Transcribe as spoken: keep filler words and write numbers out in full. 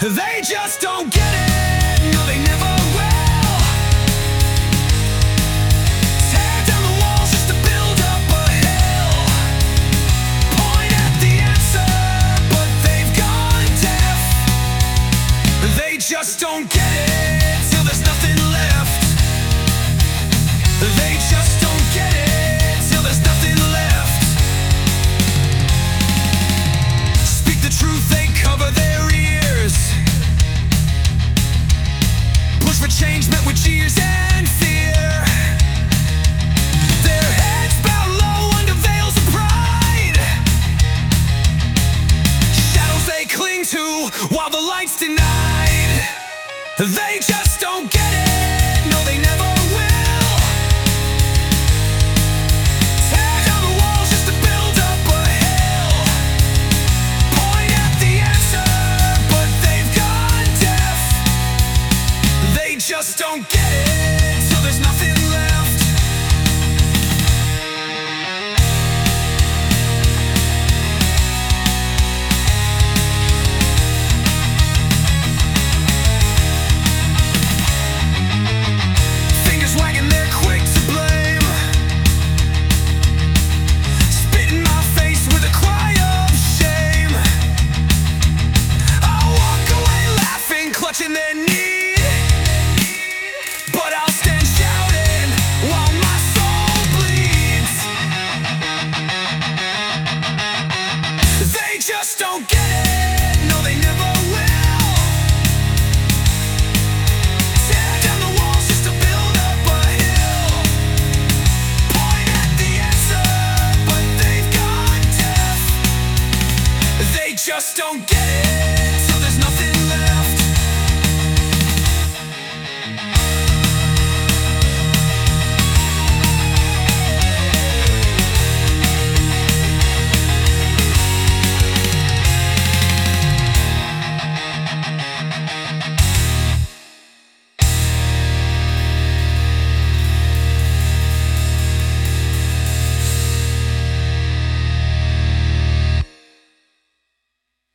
They just don't get it, no they never will. Tear down the walls just to build up a hill. Point at the answer, but they've gone deaf. They just don't get it, till there's nothing left. They just don't get it, till there's nothing left. Speak the truth, they cover their ears. Push for change met with jeers and fear. Their heads bow low under veils of pride. Shadows they cling to while the light's denied. They just don't get it, no they never will. Tear down the walls just to build up a hill. Point at the answer, but they've gone deaf. They just don't get it, till there's nothing